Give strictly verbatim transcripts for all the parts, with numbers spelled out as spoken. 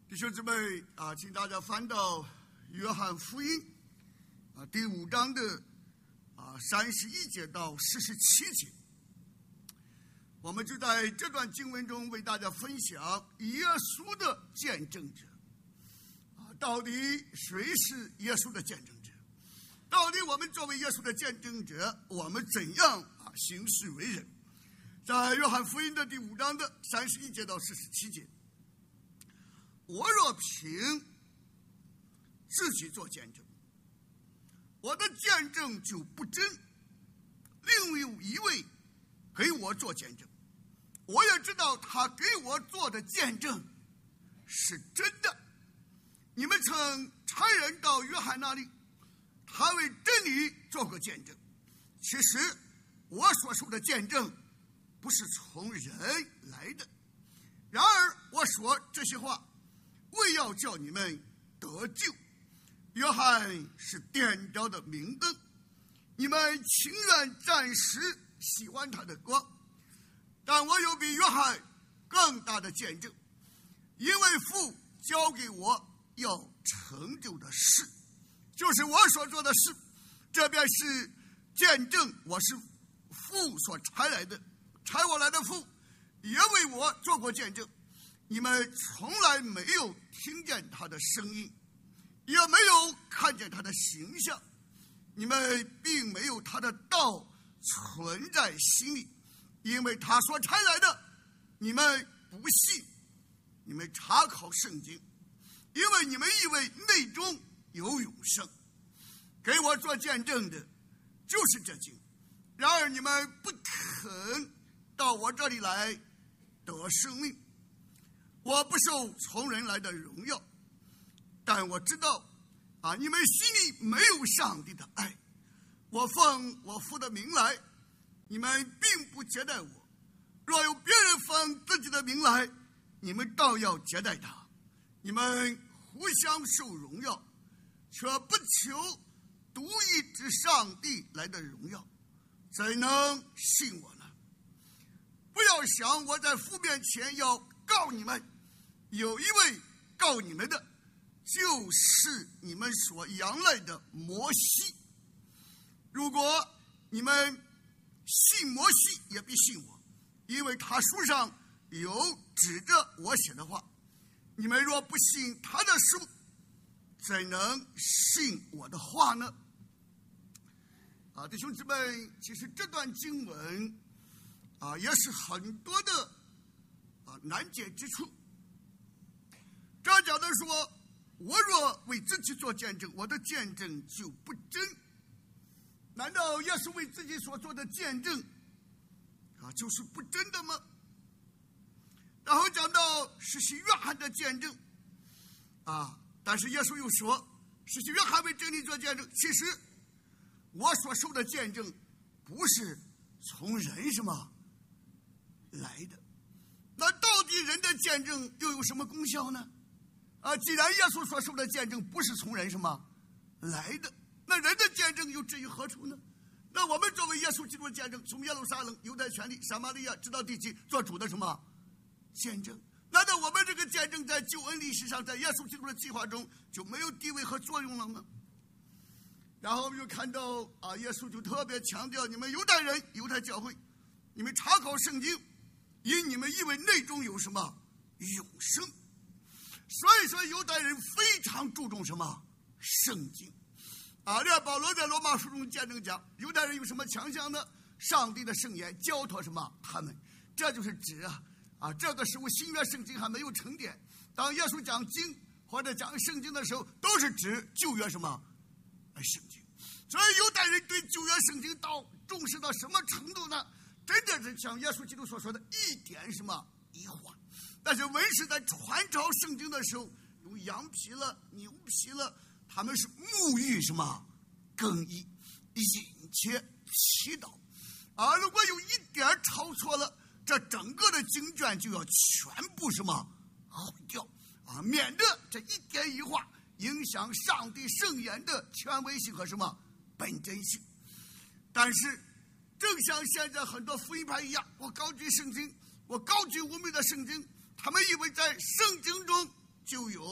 弟兄姊妹啊，请大家翻到约翰福音啊第五章的啊三十一节到四十七节。我们就在这段经文中为大家分享耶稣的见证者啊，到底谁是耶稣的见证者？到底我们作为耶稣的见证者，我们怎样啊行事为人？在约翰福音的第五章的三十一节到四十七节。我若凭自己做见证，我的见证就不真；另有一位给我做见证，我也知道他给我做的见证是真的。你们曾差人到约翰那里，他为真理做过见证。其实我所说的见证不是从人来的，然而我说这些话为要叫你们得救。约翰是点着的明灯，你们情愿暂时喜欢他的光，但我有比约翰更大的见证，因为父交给我要成就的事，就是我所做的事，这便是见证我是父所差来的。差我来的父也为我做过见证，你们从来没有听见他的声音，也没有看见他的形象，你们并没有他的道存在心里，因为他所差来的你们不信。你们查考圣经，因为你们以为内中有永生，给我做见证的就是这经。然而你们不肯到我这里来得生命。我不受从人来的荣耀，但我知道啊，你们心里没有上帝的爱。我奉我父的名来，你们并不接待我；若有别人奉自己的名来，你们倒要接待他。你们互相受荣耀，却不求独一之上帝来的荣耀，怎能信我呢？不要想我在父面前要告你们，有一位告你们的，就是你们所仰赖的摩西。如果你们信摩西，也必信我，因为他书上有指着我写的话。你们若不信他的书，怎能信我的话呢？啊，弟兄姊妹，其实这段经文啊，也是很多的啊难解之处。这讲的说，我若为自己做见证，我的见证就不真。难道耶稣为自己所做的见证啊，就是不真的吗？然后讲到施洗约翰的见证啊，但是耶稣又说，施洗约翰为真理做见证，其实我所受的见证不是从人什么来的。那到底人的见证又有什么功效呢？啊，既然耶稣所受的见证不是从人什么来的，那人的见证又至于何处呢？那我们作为耶稣基督的见证，从耶路撒冷、犹太全地、撒玛利亚直到地极，做主的什么见证？难道我们这个见证在救恩历史上，在耶稣基督的计划中就没有地位和作用了吗？然后我们就看到啊，耶稣就特别强调，你们犹太人、犹太教会，你们查考圣经，因你们以为内中有什么永生。所以说犹太人非常注重什么圣经啊。这保罗在罗马书中见证讲，犹太人有什么强项呢？上帝的圣言交托什么他们，这就是指啊啊这个时候新约圣经还没有成典，当耶稣讲经或者讲圣经的时候，都是指旧约什么圣经。所以犹太人对旧约圣经到重视到什么程度呢？真的是像耶稣基督所说的一点什么一画。但是文士在传抄圣经的时候，用羊皮了、牛皮了，他们是沐浴什么更衣、殷切祈祷啊。如果有一点抄错了，这整个的经卷就要全部什么毁掉啊，免得这一点一画影响上帝圣言的权威性和什么本真性。但是正像现在很多福音派一样，我高举圣经，我高举无名的圣经，他们以为在圣经中就有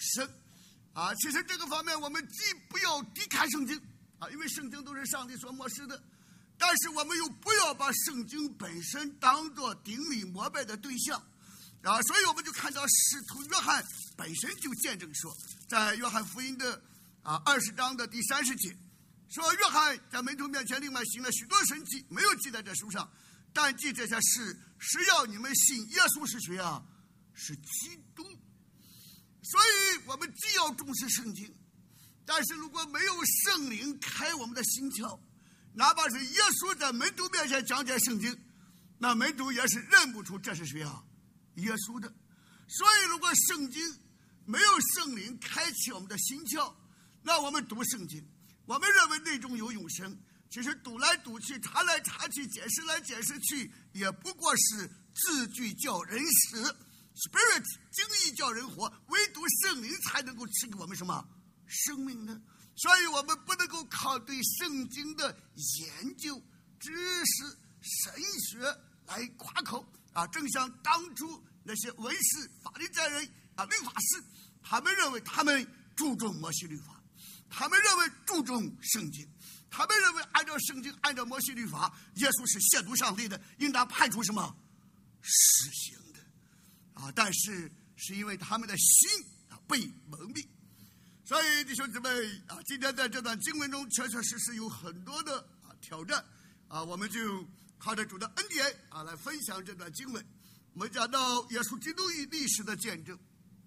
神啊。其实这个方面我们既不要低看圣经啊，因为圣经都是上帝所漠视的，但是我们又不要把圣经本身当作顶礼膜拜的对象啊。所以我们就看到使徒约翰本身就见证说，在约翰福音的啊二十章的第三十节说，约翰在门徒面前另外行了许多神迹，没有记在这书上，但记这些事是要你们信耶稣是谁啊？是基督。所以我们既要重视圣经，但是如果没有圣灵开我们的心窍，哪怕是耶稣在门徒面前讲解圣经，那门徒也是认不出这是谁啊？耶稣的。所以如果圣经没有圣灵开启我们的心窍，那我们读圣经，我们认为内中有永生，其实读来读去，查来查去，解释来解释去，也不过是字句叫人死， spirit 经意叫人活，唯独圣灵才能够赐给我们什么生命呢？所以我们不能够靠对圣经的研究知识神学来夸口啊。正像当初那些文士法利赛人啊律法师，他们认为他们注重摩西律法，他们认为注重圣经，他们认为按照圣经按照摩西律法，耶稣是亵渎上帝的，应当判处什么死刑的啊。但是是因为他们的心啊被蒙蔽。所以弟兄姊妹啊，今天在这段经文中确确实实有很多的啊挑战啊，我们就靠着主的恩典啊来分享这段经文。我们讲到耶稣基督与历史的见证，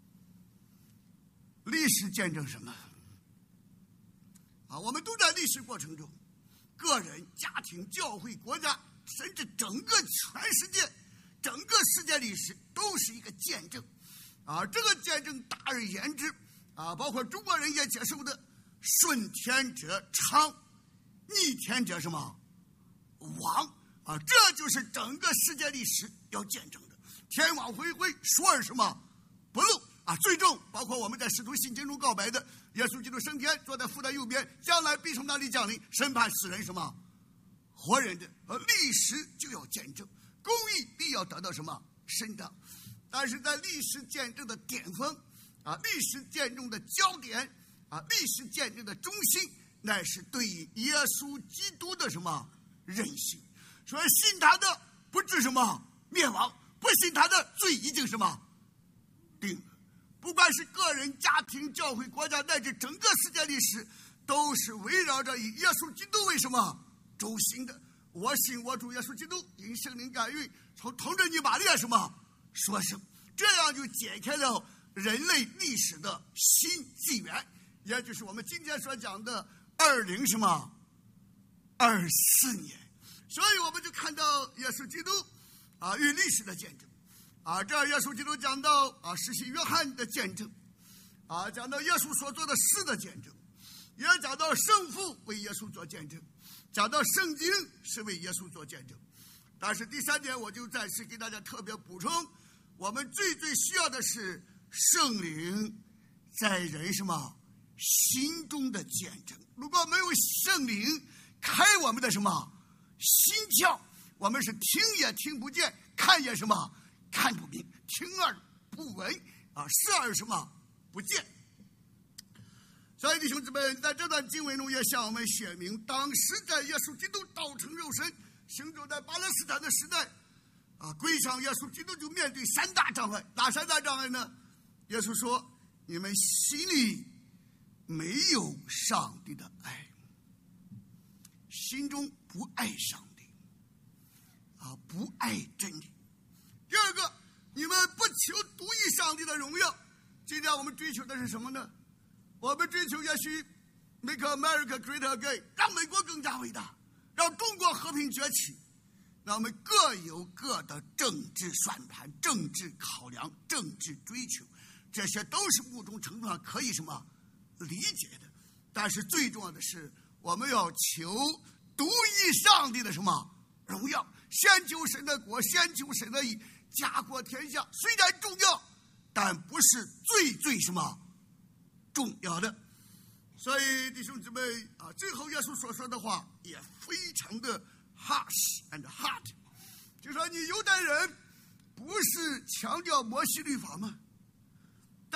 历史见证什么啊？我们都在历史过程中，个人、家庭、教会、国家，甚至整个全世界，整个世界历史都是一个见证啊。这个见证大而言之啊，包括中国人也接受的顺天者昌，逆天者什么亡啊，这就是整个世界历史要见证的。天网恢恢，疏而什么不漏啊。最终包括我们在使徒信经中告白的，耶稣基督升天，坐在父的右边，将来必从那里降临，审判死人什么活人的。而历史就要见证，公义必要得到什么伸张。但是在历史见证的巅峰啊，历史见证的焦点啊，历史见证的中心，乃是对于耶稣基督的什么人性。所以信他的不致什么灭亡，不信他的罪已经什么定了。不管是个人、家庭、教会、国家，乃至整个世界历史，都是围绕着以耶稣基督为什么中心的。我信我主耶稣基督，因圣灵感孕，从童贞女玛利亚什么说生，这样就解开了人类历史的新纪元，也就是我们今天所讲的二零什么二四年。所以我们就看到耶稣基督啊与历史的见证啊，这儿耶稣基督讲到啊施洗约翰的见证啊，讲到耶稣所做的事的见证，也讲到圣父为耶稣做见证，讲到圣经是为耶稣做见证。但是第三点，我就暂时给大家特别补充，我们最最需要的是圣灵在人什么心中的见证。如果没有圣灵开我们的什么心窍，我们是听也听不见，看也什么看不明，听而不闻啊，视而什么不见。所以弟兄姊妹，在这段经文中也向我们写明，当时在耶稣基督道成肉身行走在巴勒斯坦的时代啊，归向耶稣基督就面对三大障碍。哪三大障碍呢？耶稣说，你们心里没有上帝的爱，心中不爱上帝啊，不爱真理。第二个，你们不求独一上帝的荣耀。今天我们追求的是什么呢？我们追求也许 make America great again， 让美国更加伟大，让中国和平崛起。那我们各有各的政治算盘、政治考量、政治追求，这些都是某种程度上可以什么理解的。但是最重要的是，我们要求独一上帝的什么荣耀，先求神的国，先求神的义，家国天下虽然重要，但不是最最什么重要的。所以弟兄姊妹啊，最后耶稣所说的话也非常的 harsh and hard， 就说你犹太人不是强调摩西律法吗？但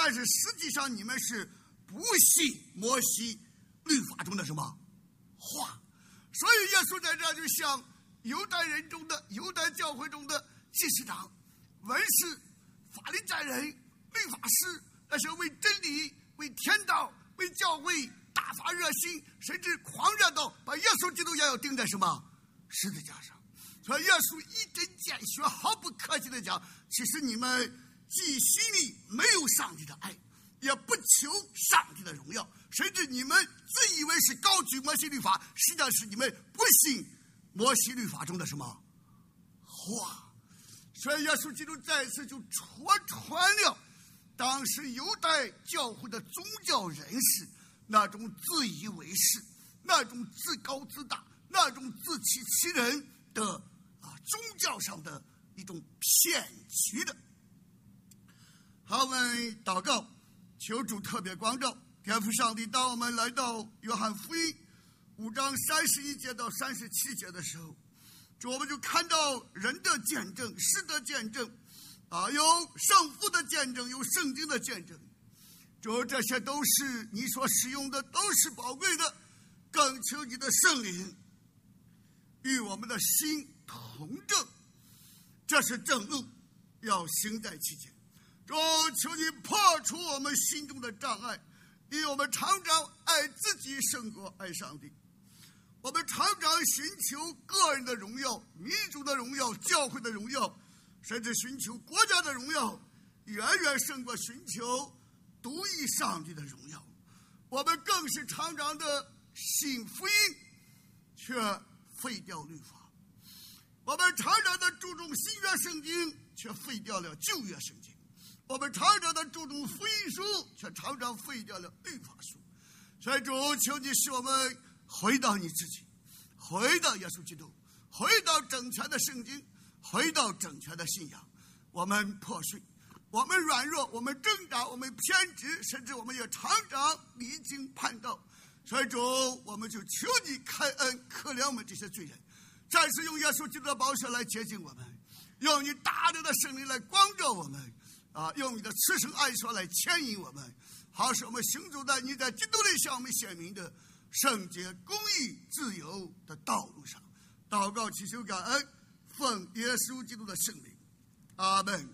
但是实际上你们是不信摩西律法中的什么话。所以耶稣在这就像犹太人中的犹太教会中的祭司长、文士、法利赛人、律法师，那些为真理、为天道、为教会大发热心，甚至狂热到把耶稣基督也要钉在什么十字架上。所以耶稣一针见血，毫不客气的讲，其实你们既心里没有上帝的爱，也不求上帝的荣耀，甚至你们自以为是高举摩西律法，实际上是你们不信摩西律法中的什么话。所以耶稣基督再次就戳穿了当时犹太教会的宗教人士那种自以为是、那种自高自大、那种自欺欺人的啊宗教上的一种骗局的。好，我们祷告，求主特别光照天父上帝。当我们来到约翰福音五章三十一节到三十七节的时候，主，我们就看到人的见证、事的见证，啊，有圣父的见证，有圣经的见证。主，这些都是你所使用的，都是宝贵的。更求你的圣灵与我们的心同正，这是正路，要行在其间。主，求你破除我们心中的障碍，因为我们常常爱自己胜过爱上帝。我们常常寻求个人的荣耀、民族的荣耀、教会的荣耀，甚至寻求国家的荣耀，远远胜过寻求独一上帝的荣耀。我们更是常常的信福音，却废掉律法；我们常常的注重新约圣经，却废掉了旧约圣经；我们常常的注重福音书，却常常废掉了律法书。所以主，求你使我们回到你自己，回到耶稣基督，回到整全的圣经，回到整全的信仰。我们破碎，我们软弱，我们挣扎，我们偏执，甚至我们也常常离经叛道。所以主，我们就求你开恩可怜我们这些罪人，再次用耶稣基督的宝血来洁净我们，用你大能的圣灵来光照我们，啊，用你的慈圣爱说来牵引我们，好使我们行走在你在基督里向我们显明的圣洁、公义、自由的道路上。祷告祈求感恩，奉耶稣基督的圣名，阿门。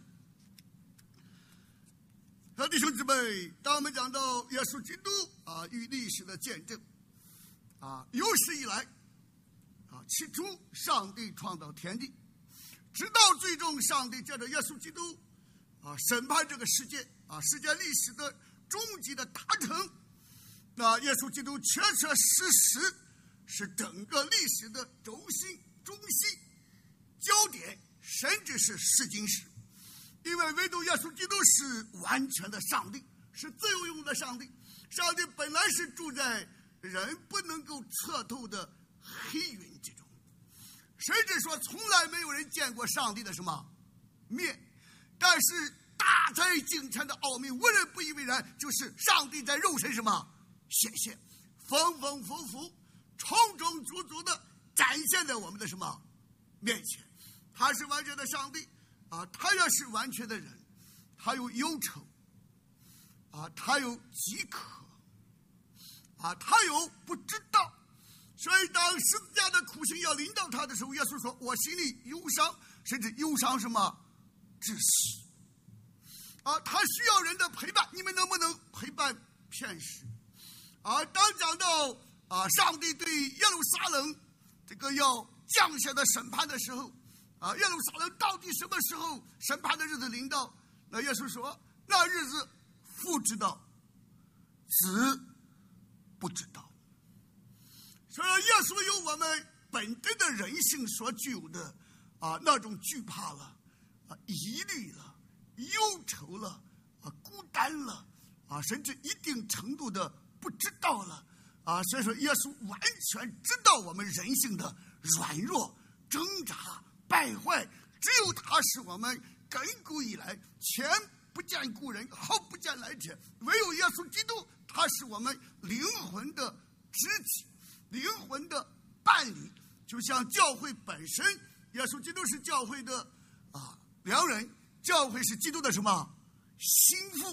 好，弟兄姊妹，当我们讲到耶稣基督啊与历史的见证啊，有史以来啊，起初上帝创造天地，直到最终上帝借着耶稣基督啊审判这个世界啊，世界历史的终极的达成。那耶稣基督确确实实是整个历史的轴心、中心、焦点，甚至是试金石。因为唯独耶稣基督是完全的上帝，是自由用的上帝。上帝本来是住在人不能够测透的黑云之中，甚至说从来没有人见过上帝的什么面。但是大在敬虔的奥秘，无人不以为然，就是上帝在肉身什么显现，丰丰富富、充充足足的展现在我们的什么面前。他是完全的上帝啊，他也是完全的人，他有忧愁啊，他有饥渴啊，他有不知道。所以当十字架的苦刑要临到他的时候，耶稣说：“我心里忧伤，甚至忧伤什么至死啊。”他需要人的陪伴，你们能不能陪伴片时？啊，当讲到啊，上帝对耶路撒冷这个要降下的审判的时候，啊，耶路撒冷到底什么时候审判的日子临到？那耶稣说，那日子父知道，子不知道。所以耶稣有我们本真的人性所具有的啊那种惧怕了，啊疑虑了，忧愁了，啊孤单了，啊甚至一定程度的不知道了，啊所以说耶稣完全知道我们人性的软弱、挣扎、败坏。只有他是我们亘古以来前不见故人，后不见来者，唯有耶稣基督，他是我们灵魂的知己，灵魂的伴侣。就像教会本身，耶稣基督是教会的啊良人，教会是基督的什么心腹。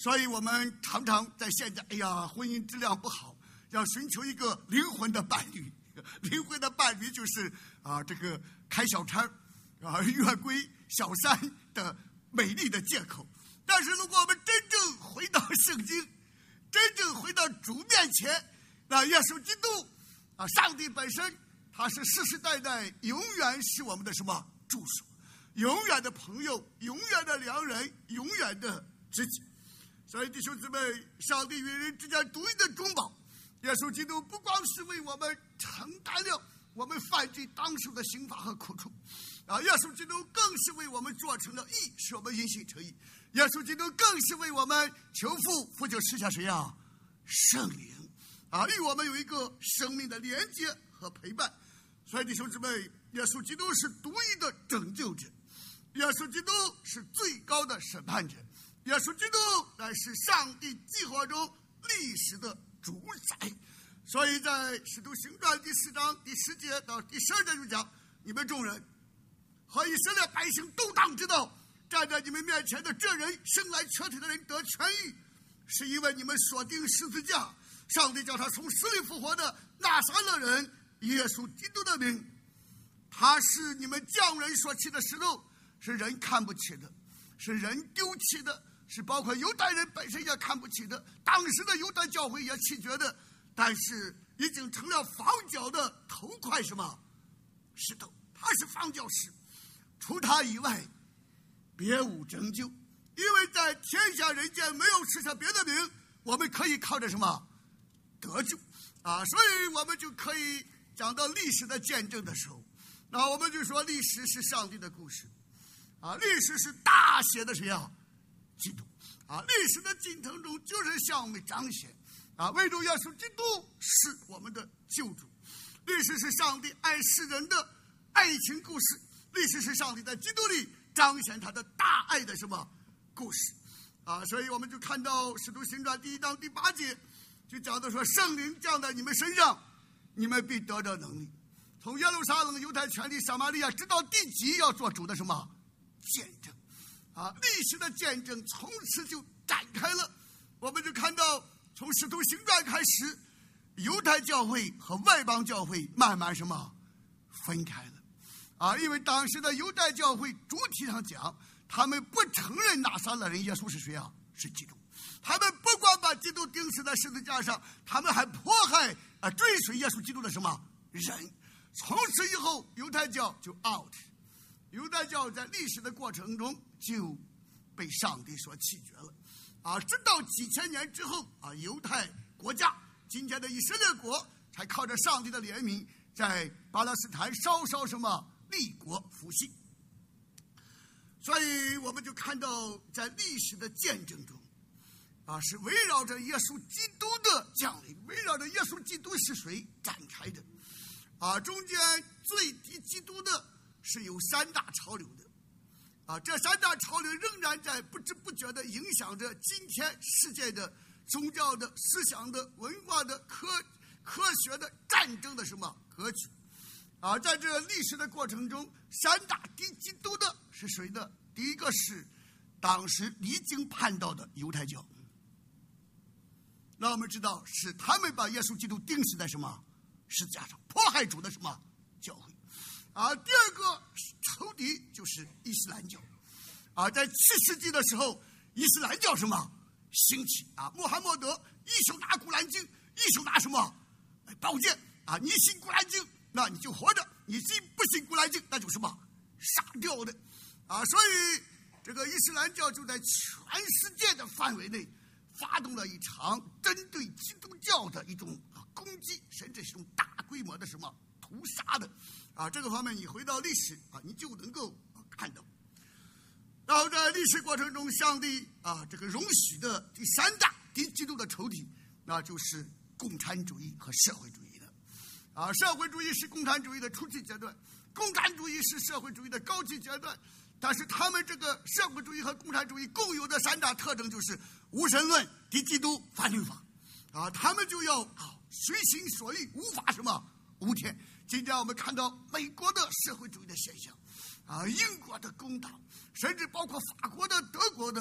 所以我们常常在现在，哎呀，婚姻质量不好，要寻求一个灵魂的伴侣。灵魂的伴侣就是啊，这个开小差啊，月归小三的美丽的借口。但是如果我们真正回到圣经，真正回到主面前，那耶稣基督啊，上帝本身他是世世代代永远是我们的什么助手，永远的朋友，永远的良人，永远的知己。所以弟兄姊妹，上帝与人之间独一的中保，耶稣基督不光是为我们承担了我们犯罪当受的刑罚和苦楚啊，耶稣基督更是为我们做成了义，使我们因信称义。耶稣基督更是为我们求父，父就赐下谁啊？圣灵啊，与我们有一个生命的连接和陪伴。所以弟兄姊妹，耶稣基督是独一的拯救者，耶稣基督是最高的审判者，耶稣基督乃是上帝计划中历史的主宰。所以在使徒行传第四章第十节到第十二节就讲，你们众人和以色列百姓都当知道，站在你们面前的这人生来瘸腿的人得痊愈，是因为你们所钉十字架，上帝叫他从死里复活的拿撒勒人耶稣基督的名。他是你们匠人所弃的石头，是人看不起的，是人丢弃的，是包括犹太人本身也看不起的，当时的犹太教会也弃绝的，但是已经成了房角的头块什么石头，他是房角石，除他以外别无拯救。因为在天下人间没有赐下别的名，我们可以靠着什么得救啊？所以我们就可以讲到历史的见证的时候，那我们就说历史是上帝的故事啊，历史是大写的谁啊？基督啊，历史的进程中就是向我们彰显啊，唯独耶稣基督是我们的救主。历史是上帝爱世人的爱情故事，历史是上帝在基督里彰显他的大爱的什么故事啊？所以我们就看到使徒行传第一章第八节就讲到说，圣灵降在你们身上，你们必得着能力，从耶路撒冷、犹太全地、撒玛利亚直到地极，要做主的什么见证啊？历史的见证从此就展开了。我们就看到从使徒行传开始，犹太教会和外邦教会慢慢什么分开了啊？因为当时的犹太教会主体上讲，他们不承认拿撒勒人耶稣是谁啊？是基督。他们不光把基督钉死在十字架上，他们还迫害啊追随耶稣基督的什么人。从此以后，犹太教就 out， 犹太教在历史的过程中就被上帝所弃绝了啊！直到几千年之后啊，犹太国家今天的以色列国才靠着上帝的怜悯，在巴勒斯坦稍稍什么立国复兴。所以我们就看到在历史的见证中啊，是围绕着耶稣基督的降临，围绕着耶稣基督是谁展开的啊。中间最低基督的是有三大潮流的啊，这三大潮流仍然在不知不觉地影响着今天世界的宗教的、思想的、文化的、科科学的、战争的什么格局啊。在这历史的过程中，三大低基督的是谁呢？第一个是当时离经叛道的犹太教，那我们知道是他们把耶稣基督钉死在什么十字架上，迫害主的什么教会啊。第二个仇敌就是伊斯兰教啊，在七世纪的时候，伊斯兰教什么兴起啊？穆罕默德一手拿古兰经，一手拿什么宝剑啊？你信古兰经，那你就活着；你信不信古兰经，那就什么杀掉的啊！所以这个伊斯兰教就在全世界的范围内发动了一场针对基督教的一种攻击，甚至是一种大规模的什么屠杀的啊！这个方面你回到历史啊，你就能够看到。然后在历史过程中，上帝啊这个容许的第三大敌基督的仇敌，那就是共产主义和社会主义的啊。社会主义是共产主义的初期阶段，共产主义是社会主义的高级阶段。但是他们这个社会主义和共产主义共有的三大特征就是无神论、敌基督、反律法啊，他们就要啊随心所欲，无法什么无天。今天我们看到美国的社会主义的现象啊，英国的工党，甚至包括法国的、德国的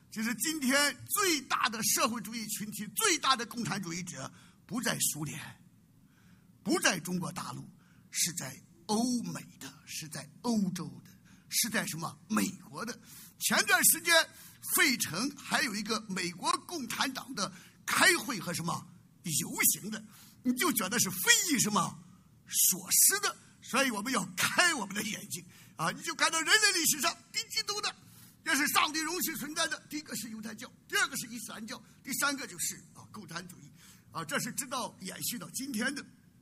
其实今天最大的社会主义群体，最大的共产主义者不在苏联，不在中国大陆，是在欧美的，是在欧洲的，是在什么美国的。前段时间费城还有一个美国共产党的开会和什么游行的，你就觉得是非议什么所思的。所以我们要开我们的眼睛啊！你就看到人类历史上第几度的，这是上帝容许存在的。第一个是犹太教，第二个是伊斯兰教，第三个就是啊共产主义啊，这是直到延续到今天的。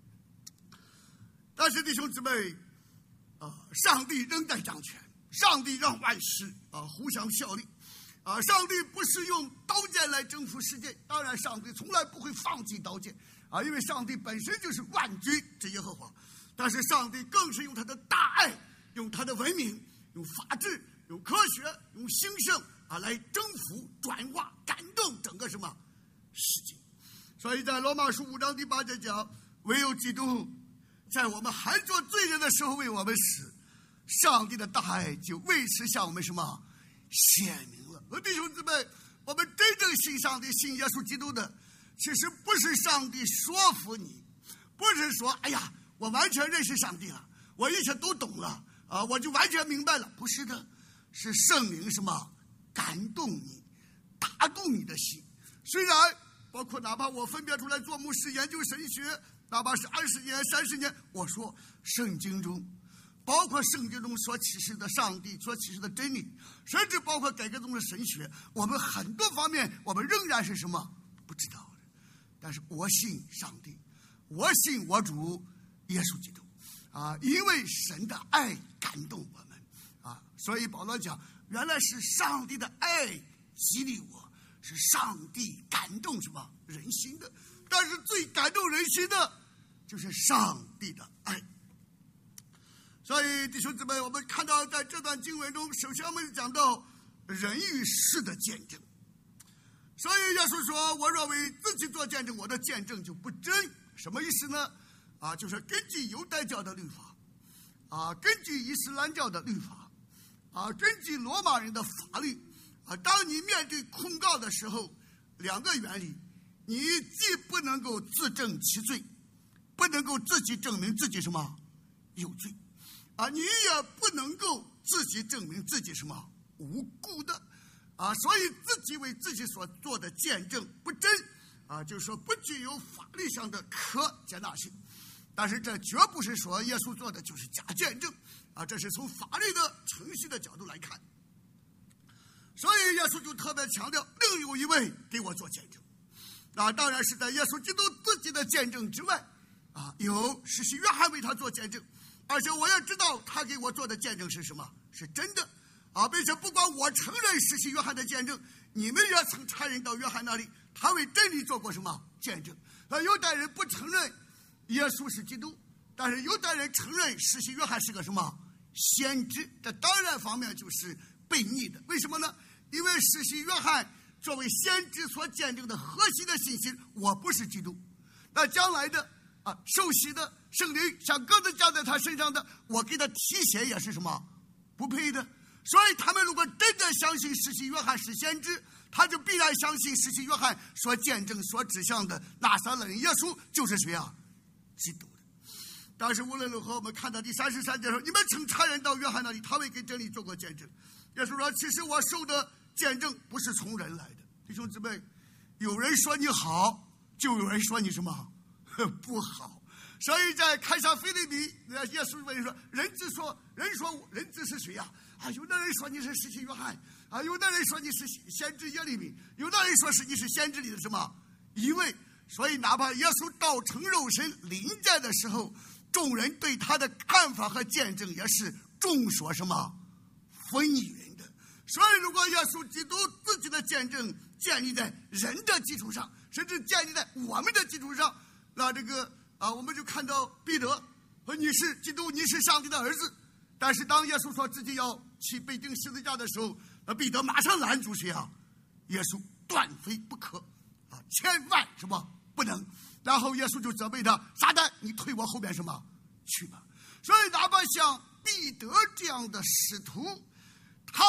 但是弟兄姊妹啊，上帝仍在掌权，上帝让万事啊互相效力啊！上帝不是用刀剑来征服世界，当然上帝从来不会放弃刀剑啊，因为上帝本身就是万军之耶和华。但是上帝更是用他的大爱，用他的文明，用法治，用科学，用兴盛啊来征服、转化、感动整个什么世界。所以在罗马书五章第八节讲，唯有基督在我们还做罪人的时候为我们死，上帝的大爱就为此向我们什么显明了。而弟兄姊妹，我们真正信上帝、信耶稣基督的，其实不是上帝说服你，不是说哎呀我完全认识上帝了，我一切都懂了啊，我就完全明白了。不是的，是圣灵什么感动你，打动你的心。虽然包括哪怕我分别出来做牧师研究神学，哪怕是二十年三十年，我说圣经中包括圣经中所启示的上帝所启示的真理，甚至包括改革中的神学，我们很多方面我们仍然是什么不知道的。但是我信上帝，我信我主耶稣基督啊，因为神的爱感动我们啊，所以保罗讲，原来是上帝的爱激励我，是上帝感动什么人心的。但是最感动人心的就是上帝的爱。所以弟兄姊妹，我们看到在这段经文中，首先我们讲到人与事的见证。所以耶稣说，我若为自己做见证，我的见证就不真。什么意思呢？啊，就是根据犹太教的律法，啊，根据伊斯兰教的律法，啊，根据罗马人的法律，啊，当你面对控告的时候，两个原理，你既不能够自证其罪，不能够自己证明自己什么有罪，啊，你也不能够自己证明自己什么无辜的，啊，所以自己为自己所做的见证不真，啊，就是说不具有法律上的可接纳性。但是这绝不是说耶稣做的就是假见证啊，这是从法律的程序的角度来看。所以耶稣就特别强调，另有一位给我做见证啊，当然是在耶稣基督自己的见证之外啊，有施洗约翰为他做见证，而且我也知道他给我做的见证是什么，是真的啊，并且不光我承认施洗约翰的见证，你们也曾差人到约翰那里，他为真理做过什么见证。啊，犹太人不承认耶稣是基督，但是犹太人承认施洗约翰是个什么先知，这当然方面就是悖逆的。为什么呢？因为施洗约翰作为先知所见证的核心的信息，我不是基督，那将来的啊受洗的圣灵像鸽子降在他身上的，我给他提鞋也是什么不配的。所以他们如果真的相信施洗约翰是先知，他就必然相信施洗约翰所见证所指向的拿撒勒人耶稣就是谁啊？基督的。但是无论如何，我们看到第三十三节说，你们曾差人到约翰那里，他为给真理做过见证。耶稣说，其实我受的见证不是从人来的。弟兄姊妹，有人说你好，就有人说你什么不好。所以在开撒腓立比，耶稣问说，人子说人说人子是谁呀？啊，有的人说你是施洗约翰啊，有的人说你是先知耶利米，有的人说是你是先知里的什么一位。所以哪怕耶稣道成肉身临在的时候，众人对他的看法和见证也是众说什么纷纭的。所以如果耶稣基督自己的见证建立在人的基础上，甚至建立在我们的基础上，那这个啊，我们就看到彼得和你是基督，你是上帝的儿子。但是当耶稣说自己要去被钉十字架的时候，那彼得马上拦住谁啊？耶稣断非不可啊，千万什么不能。然后耶稣就责备他，撒旦，你退我后边什么去吧。所以哪怕像彼得这样的使徒，他为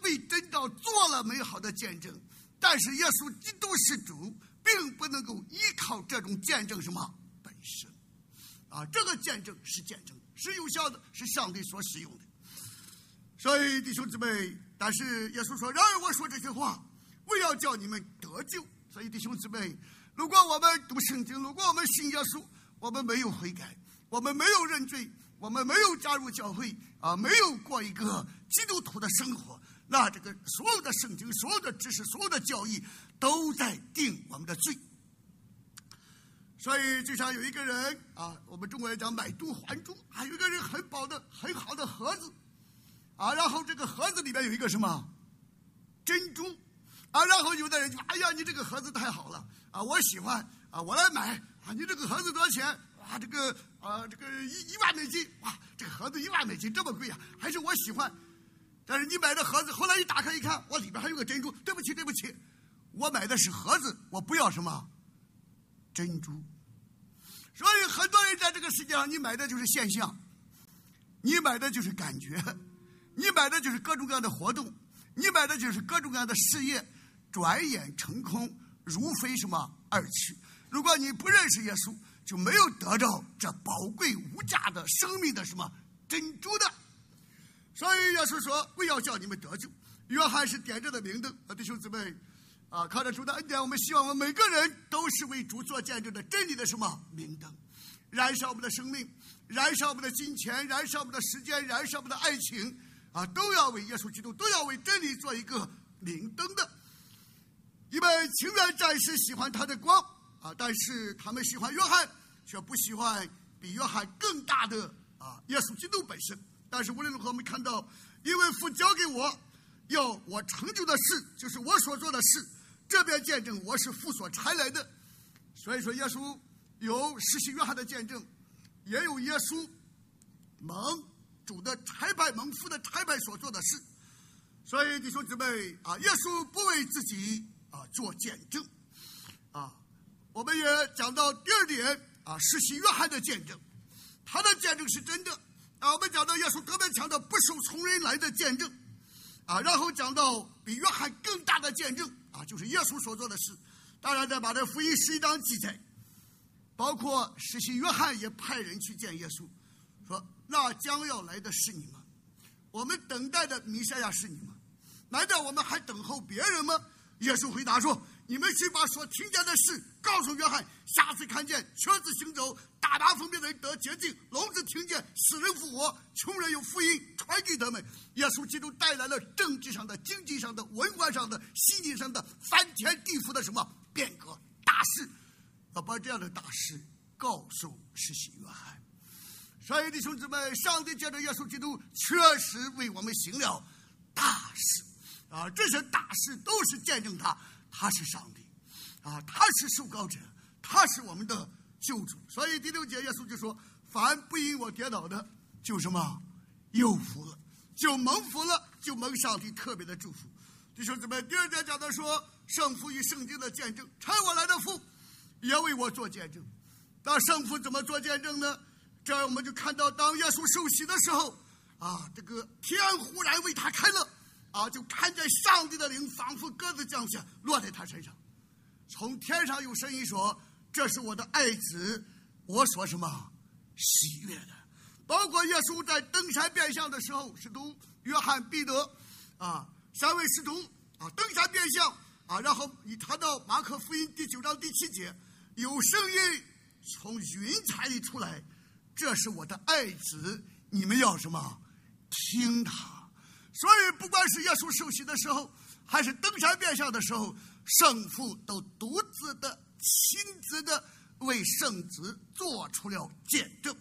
为真道做了美好的见证，但是耶稣基督是主，并不能够依靠这种见证什么本身啊，这个见证是见证，是有效的，是上帝所使用的。所以弟兄姊妹，但是耶稣说，然而我说这些话，为要叫你们得救。所以弟兄姊妹，如果我们读圣经，如果我们信耶稣，我们没有悔改，我们没有认罪，我们没有加入教会啊，没有过一个基督徒的生活，那这个所有的圣经、所有的知识、所有的教义都在定我们的罪。所以就像有一个人啊，我们中国人讲买椟还珠，还有一个人很薄的很好的盒子啊，然后这个盒子里面有一个什么珍珠啊，然后有的人就哎呀，你这个盒子太好了啊，我喜欢啊，我来买啊，你这个盒子多少钱？哇，这个啊，这个一一万美金，哇，这个盒子一万美金这么贵啊，还是我喜欢。但是你买的盒子，后来一打开一看，我里边还有个珍珠，对不起对不起，我买的是盒子，我不要什么珍珠。所以很多人在这个世界上，你买的就是现象，你买的就是感觉，你买的就是各种各样的活动，你买的就是各种各样的事业，转眼成空，如飞什么而去。如果你不认识耶稣，就没有得到这宝贵无价的生命的什么珍珠的。所以耶稣说，为要叫你们得救。约翰是点着的明灯啊，弟兄姊妹啊，靠着主的恩典，我们希望我们每个人都是为主做见证的真理的什么明灯，燃烧我们的生命，燃烧我们的金钱，燃烧我们的时间，燃烧我们的爱情啊，都要为耶稣基督，都要为真理做一个明灯的。因为情愿暂时喜欢他的光啊，但是他们喜欢约翰，却不喜欢比约翰更大的啊耶稣基督本身。但是无论如何，我们看到，因为父交给我要我成就的事，就是我所做的事，这边见证我是父所差来的。所以说耶稣有施洗约翰的见证，也有耶稣蒙主的差派，蒙父的差派所做的事。所以弟兄姊妹啊，耶稣不为自己啊做见证啊。我们也讲到第二点啊，施洗约翰的见证，他的见证是真的啊。我们讲到耶稣特别强调不受从人来的见证啊，然后讲到比约翰更大的见证啊，就是耶稣所做的事。当然在马太福音十一章记载，包括施洗约翰也派人去见耶稣，说那将要来的是你吗？我们等待的弥赛亚是你吗？难道我们还等候别人吗？耶稣回答说，你们去把所听见的事告诉约翰，瞎子看见，瘸子行走，大麻风病的人得洁净，聋子听见，死人复活，穷人有福音传给他们。耶稣基督带来了政治上的、经济上的、文化上的、心理上的翻天地覆的什么变革大事，要把这样的大事告诉施洗约翰。所以弟兄姊妹，上帝借着耶稣基督确实为我们行了大事啊！这些大事都是见证他，他是上帝啊，他是受膏者，他是我们的救主。所以第六节耶稣就说，凡不因我跌倒的，就什么有福了，就蒙福了，就蒙上帝特别的祝福。弟兄姊妹，第二节讲到说，圣父与圣经的见证，差我来的父也为我做见证。那圣父怎么做见证呢？这样我们就看到，当耶稣受洗的时候啊，这个天忽然为他开了啊，就看见上帝的灵仿佛鸽子降下，落在他身上。从天上有声音说，这是我的爱子，我所什么喜悦的。包括耶稣在登山变相的时候，使徒约翰、彼得啊三位使徒啊登山变相啊，然后你谈到马可福音第九章第七节，有声音从云彩里出来，这是我的爱子，你们要什么听他。所以不管是耶稣受洗的时候，还是登山变相的时候，圣父都独自的亲自的为圣子做出了见证。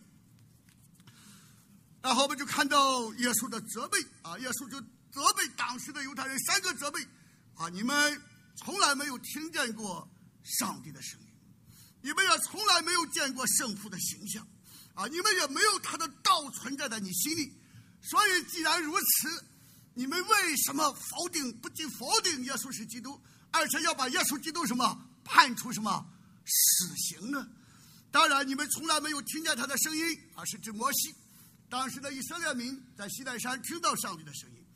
然后我们就看到耶稣的责备啊，耶稣就责备当时的犹太人三个责备啊，你们从来没有听见过上帝的声音，你们也从来没有见过圣父的形象啊，你们也没有他的道存在在你心里。所以既然如此，你们为什么否定不仅否定耶稣是基督，而且要把耶稣基督什么判处什么死刑呢？当然你们从来没有听见他的声音，而是指摩西。当时的以色列民在西奈山听到上帝的声音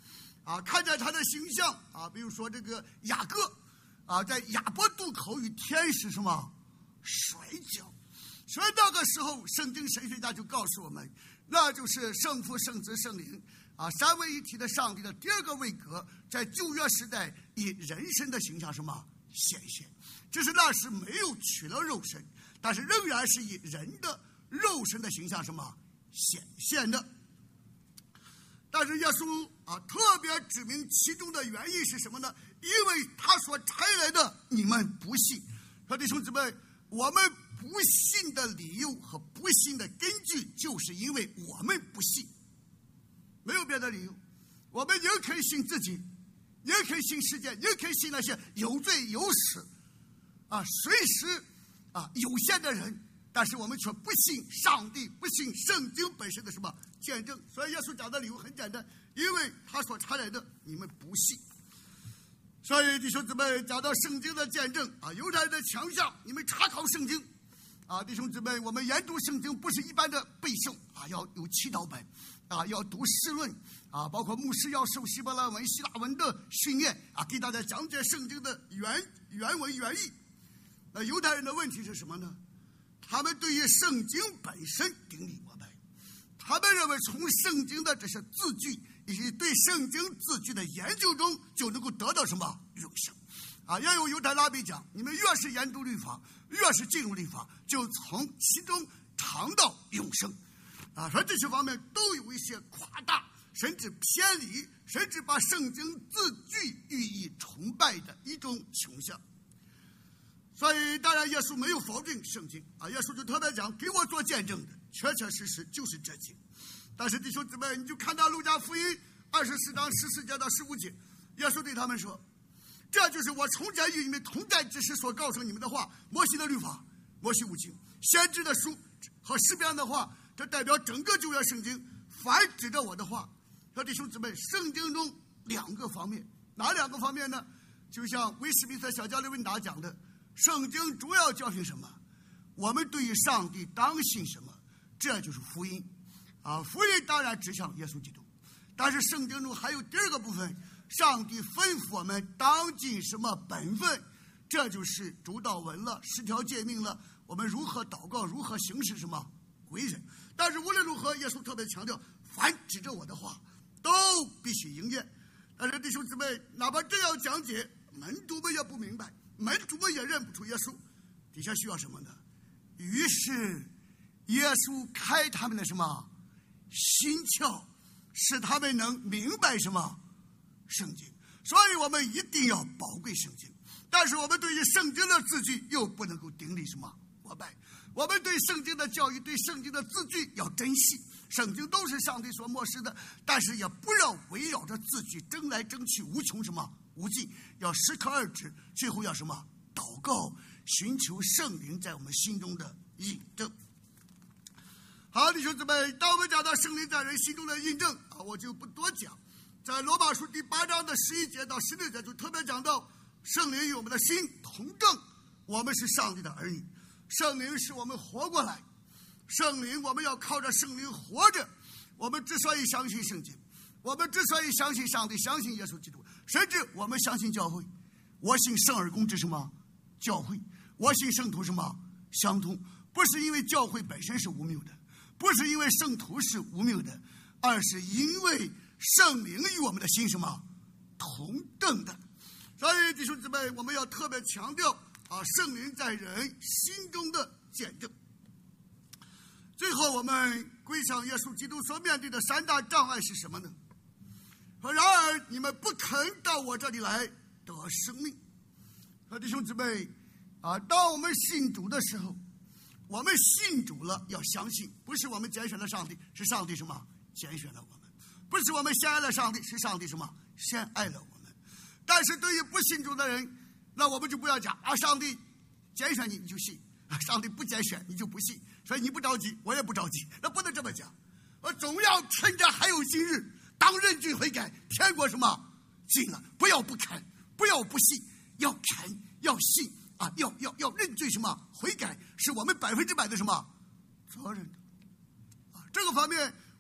啊，看见他的形象啊，比如说这个雅各啊，在雅博渡口与天使什么摔跤，所以那个时候圣经神学家就告诉我们，那就是圣父、圣子、圣灵啊，三位一体的上帝的第二个位格，在旧约时代以人身的形象什么显现，只是那时没有取了肉身，但是仍然是以人的肉身的形象什么显现的。但是耶稣啊，特别指明其中的原因是什么呢？因为他所差来的你们不信。说弟兄姊妹，我们不信的理由和不信的根据，就是因为我们不信，没有别的理由。我们也可以信自己，也可以信世界，也可以信那些有罪有死啊，随时啊有限的人，但是我们却不信上帝，不信圣经本身的什么见证。所以耶稣讲的理由很简单，因为他所差来的你们不信。所以弟兄姊妹，讲到圣经的见证啊，犹太人的强项，你们查考圣经啊，弟兄姊妹，我们研读圣经不是一般的背诵啊，要有祈祷本啊，要读释论啊，包括牧师要受希伯来文、希腊文的训练啊，给大家讲解圣经的原原文原意。那犹太人的问题是什么呢？他们对于圣经本身顶礼膜拜，他们认为从圣经的这些字句以及对圣经字句的研究中，就能够得到什么永生啊？也有犹太拉比讲，你们越是研读律法，越是进入律法，就从其中尝到永生啊。说这些方面都有一些夸大，甚至偏离，甚至把圣经字句予以崇拜的一种倾向。所以当然耶稣没有否定圣经啊，耶稣就特别讲，给我做见证的确确实实就是这经。但是弟兄姊妹，你就看到路加福音二十四章十四节到十五节，耶稣对他们说，这就是我从前与你们同在之时所告诉你们的话，摩西的律法、摩西五经、先知的书和诗篇的话，这代表整个旧约圣经。凡指着我的话，说弟兄姊妹，圣经中两个方面，哪两个方面呢？就像威斯敏斯特小教理问答讲的，圣经主要教训什么？我们对于上帝当信什么？这就是福音啊！福音当然指向耶稣基督，但是圣经中还有第二个部分，上帝吩咐我们当尽什么本分，这就是主祷文了，十条诫命了，我们如何祷告，如何行事什么为人。但是无论如何，耶稣特别强调，凡指着我的话都必须应验。但是弟兄姊妹，哪怕这样讲解，门徒们也不明白，门徒们也认不出耶稣。底下需要什么呢？于是耶稣开他们的什么心窍，使他们能明白什么圣经。所以我们一定要宝贵圣经，但是我们对于圣经的字句又不能够顶礼什么膜拜。我们对圣经的教育，对圣经的字句要珍惜，圣经都是上帝所漠视的，但是也不要围绕着字句争来争去，无穷什么无尽，要适可而止，最后要什么祷告，寻求圣灵在我们心中的印证。好，弟兄姊妹，当我们讲到圣灵在人心中的印证啊，我就不多讲。在罗马书第八章的十一节到十六节就特别讲到，圣灵与我们的心同证，我们是上帝的儿女。圣灵使我们活过来，圣灵我们要靠着圣灵活着。我们之所以相信圣经，我们之所以相信上帝，相信耶稣基督，甚至我们相信教会，我信圣而公之什么教会，我信圣徒什么相通，不是因为教会本身是无谬的，不是因为圣徒是无谬的，而是因为圣灵与我们的心什么同证的。所以弟兄姊妹，我们要特别强调啊，圣灵在人心中的见证。最后我们归向耶稣基督所面对的三大障碍是什么呢？然而你们不肯到我这里来得生命。弟兄姊妹啊，当我们信主的时候，我们信主了要相信，不是我们拣选了上帝，是上帝什么拣选了我们，不是我们先爱了上帝，是上帝什么先爱了我们。但是对于不信主的人，那我们就不要讲啊，上帝拣选你你就信，上帝不拣选你就不信，所以你不着急我也不着急，那不能这么讲。我总要趁着还有今日，当认罪悔改，天国什么近了，不要不看，不要不信，要看要信啊，要要要认罪什么悔改，是我们百分之百的什么责任的啊。这个方面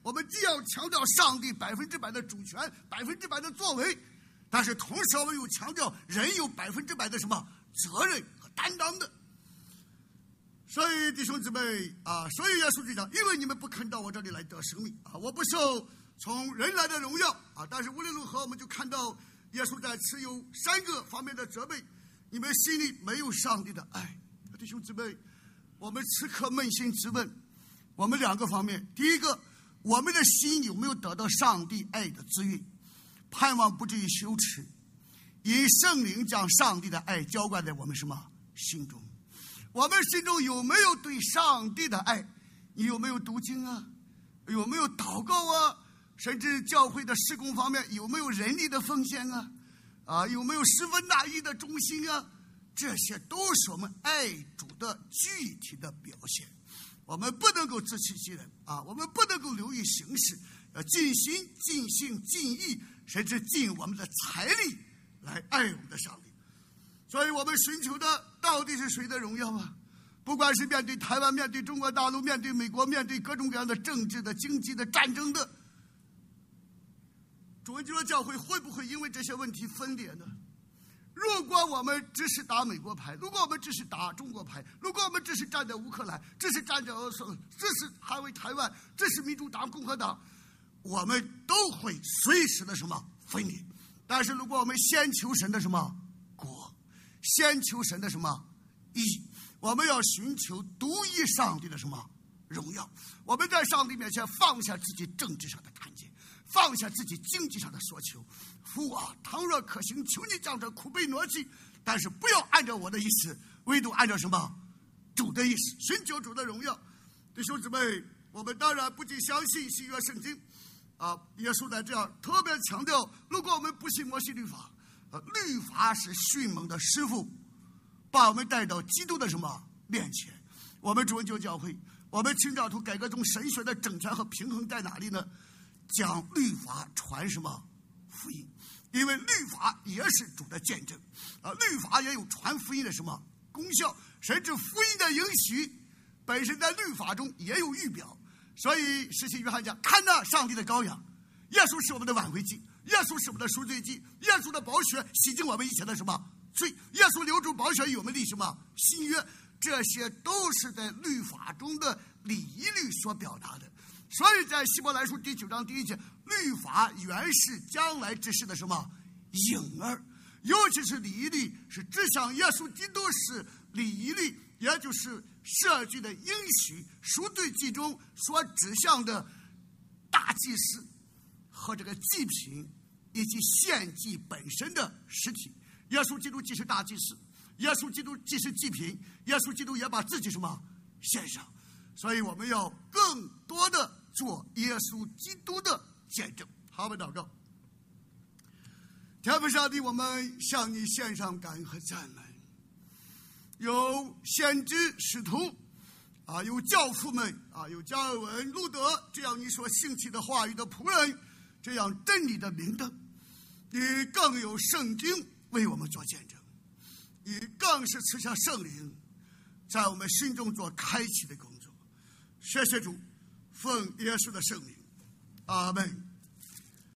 我们既要强调上帝百分之百的主权，百分之百的作为，但是同时我们又强调人有百分之百的什么责任和担当的。所以弟兄姊妹啊，所以耶稣就讲，因为你们不肯到我这里来得生命啊，我不受从人来的荣耀啊。但是无论如何，我们就看到耶稣在此有三个方面的责备：你们心里没有上帝的爱。弟兄姊妹，我们此刻扪心自问，我们两个方面：第一个，我们的心有没有得到上帝爱的滋润，盼望不至于羞耻，以圣灵将上帝的爱浇灌在我们什么心中？我们心中有没有对上帝的爱？你有没有读经啊？有没有祷告啊？甚至教会的事工方面有没有人力的奉献啊？啊，有没有十分大义的忠心啊？这些都是我们爱主的具体的表现。我们不能够自欺欺人啊！我们不能够流于形式，要尽心、尽性、尽意，甚至尽我们的财力来爱我们的上帝。所以我们寻求的到底是谁的荣耀啊？不管是面对台湾、面对中国大陆、面对美国、面对各种各样的政治的、经济的、战争的，主恩基督教会会不会因为这些问题分裂呢？如果我们只是打美国牌，如果我们只是打中国牌，如果我们只是站在乌克兰，只是站在俄罗斯，只是捍卫台湾，这是民主党、共和党，我们都会随时的什么分裂。但是如果我们先求神的什么国，先求神的什么义，我们要寻求独一上帝的什么荣耀，我们在上帝面前放下自己政治上的贪见，放下自己经济上的所求。父啊，倘若可行，求你将这苦悲挪去，但是不要按照我的意思，唯独按照什么主的意思，寻求主的荣耀。弟兄姊妹，我们当然不仅相信新约圣经啊，耶稣在这样特别强调，如果我们不信摩西律法，呃，律法是训蒙的师傅，把我们带到基督的什么面前。我们主恩救教会，我们清教徒改革中神学的整全和平衡在哪里呢？将律法传什么福音，因为律法也是主的见证啊，律法也有传福音的什么功效，甚至福音的应许本身在律法中也有预表。所以使徒约翰讲，看那上帝的羔羊，耶稣是我们的挽回祭，耶稣是我们的赎罪祭，耶稣的宝血洗净我们以前的什么罪，耶稣流出宝血与我们立什么新约，这些都是在律法中的礼仪律所表达的。所以在希伯来书第九章第一节，律法原是将来之事的什么影儿，尤其是礼仪律是指向耶稣基督，是礼仪律也就是设计的应许赎罪记中所指向的大祭司和这个祭品以及献祭本身的实体。耶稣基督既是大祭司，耶稣基督既是祭品，耶稣基督也把自己什么献上。所以我们要更多的做耶稣基督的见证。好，我们祷告。天父上帝，我们向你献上感恩和赞美。有先知使徒啊，有教父们啊，有加尔文、路德这样你所兴起的话语的仆人，这样真理的明灯。你更有圣经为我们做见证，你更是赐下圣灵在我们心中做开启的工作。谢谢主，奉耶稣的圣名，阿们。